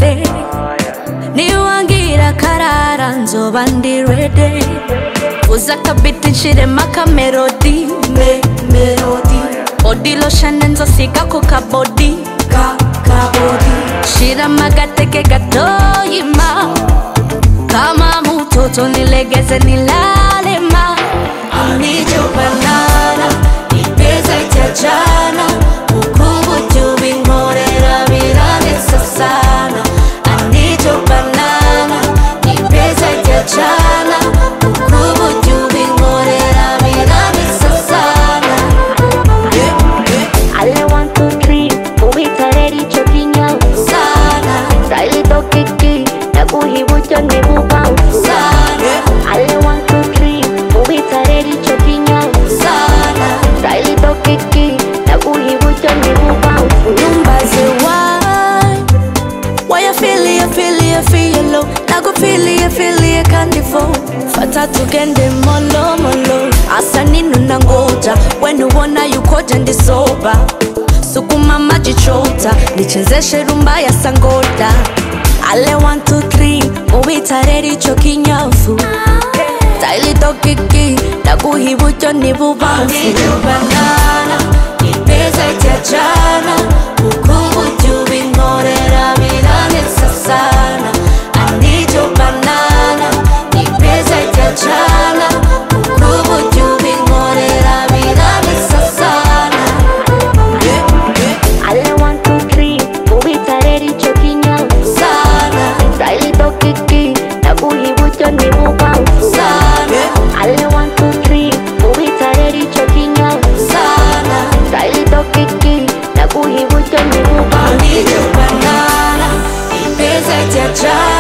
byose niwangira karara nzoba ndi ready uza kabiti nshiremo akamelodi body lotion nzosiga ku kabodi shiramo agateke gatoyima kama mtoto nilegeze nilale ma I need your banana ipeza itajana ukubutu binkorera biranesa sana I need your banana ipeza itajana ukubutu binkorera biranesa sana Ale 1, 2, 3 ubitareri chokinya sana Style tokiki nakuhibucho nebubanfu sana Ale 1, 2, 3 ubitareri chokinya sana Style tokiki nakuhibucho nebubanfu Numbaze why you feel low Nago feel kandifo Fata tugende molo Asa ninu nangoja When uwona yukoja ndi soba Sukuma maji chota Nichezeshe rumba ya sangoda Ale 1, 2, 3 ubitareri chokinyafu Style tokiki nakuhibucho nibubanfu I need your banana ipeza itajana ukubutu binkorera biranesa sana I need your banana ipeza itajana ukubutu binkorera biranesa sana Ale 1, 2, 3 ubitareri chokinya sana Style tokiki nakuhibucho nebubanfu sana Ale 1, 2, 3 ubitareri chokinya sana Style tokiki nakuhibucho nebubanfu I need your banana ipeza itajana